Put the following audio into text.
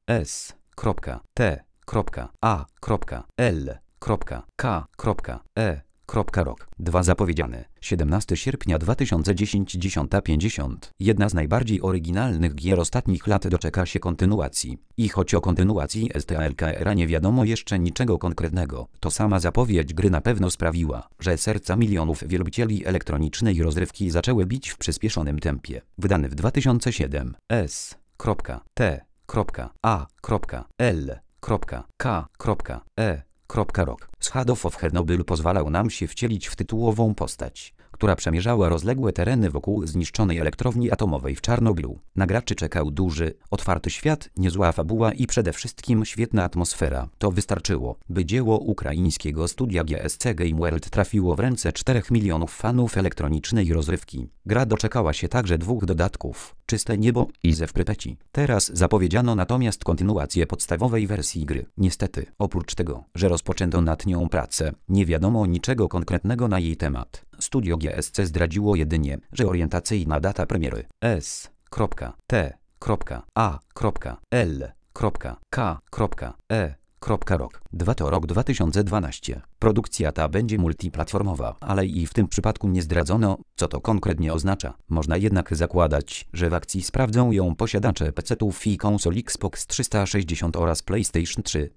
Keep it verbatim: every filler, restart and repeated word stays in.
S. T. A. L. K. E. Rok. dwa zapowiedziane. siedemnastego sierpnia dwa tysiące dziesiątego, dziesiąta pięćdziesiąt. Jedna z najbardziej oryginalnych gier ostatnich lat doczeka się kontynuacji. I choć o kontynuacji S T A L K R A nie wiadomo jeszcze niczego konkretnego, to sama zapowiedź gry na pewno sprawiła, że serca milionów wielbicieli elektronicznej rozrywki zaczęły bić w przyspieszonym tempie. Wydany w dwa tysiące siódmym. S. T. A. L. K. E. Rok. Shadow of Chernobyl pozwalał nam się wcielić w tytułową postać, która przemierzała rozległe tereny wokół zniszczonej elektrowni atomowej w Czarnobylu. Na graczy czekał duży, otwarty świat, niezła fabuła i przede wszystkim świetna atmosfera. To wystarczyło, by dzieło ukraińskiego studia G S C Game World trafiło w ręce czterech milionów fanów elektronicznej rozrywki. Gra doczekała się także dwóch dodatków, Czyste Niebo i Zew Prypeci. Teraz zapowiedziano natomiast kontynuację podstawowej wersji gry. Niestety, oprócz tego, że rozpoczęto nad nią pracę, nie wiadomo niczego konkretnego na jej temat. Studio G S C zdradziło jedynie, że orientacyjna data premiery S. T. A. L. K. E. Rok. dwa to rok dwa tysiące dwunasty. Produkcja ta będzie multiplatformowa, ale i w tym przypadku nie zdradzono, co to konkretnie oznacza. Można jednak zakładać, że w akcji sprawdzą ją posiadacze pecetów i konsol Xbox trzysta sześćdziesiąt oraz PlayStation trzy.